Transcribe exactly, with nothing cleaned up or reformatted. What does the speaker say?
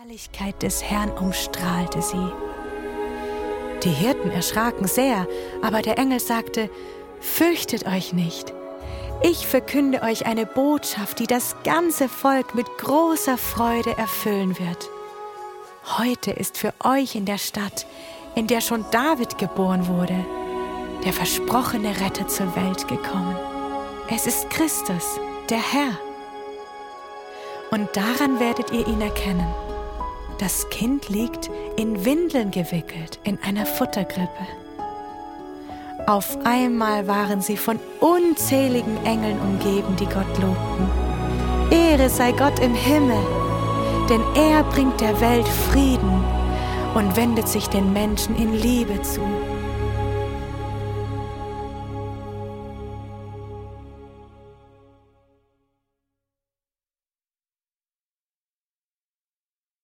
Herrlichkeit des Herrn umstrahlte sie. Die Hirten erschraken sehr, aber der Engel sagte: Fürchtet euch nicht. Ich verkünde euch eine Botschaft, die das ganze Volk mit großer Freude erfüllen wird. Heute ist für euch in der Stadt, in der schon David geboren wurde, der versprochene Retter zur Welt gekommen. Es ist Christus, der Herr. Und daran werdet ihr ihn erkennen. Das Kind liegt in Windeln gewickelt in einer Futterkrippe. Auf einmal waren sie von unzähligen Engeln umgeben, die Gott lobten. Ehre sei Gott im Himmel, denn er bringt der Welt Frieden und wendet sich den Menschen in Liebe zu.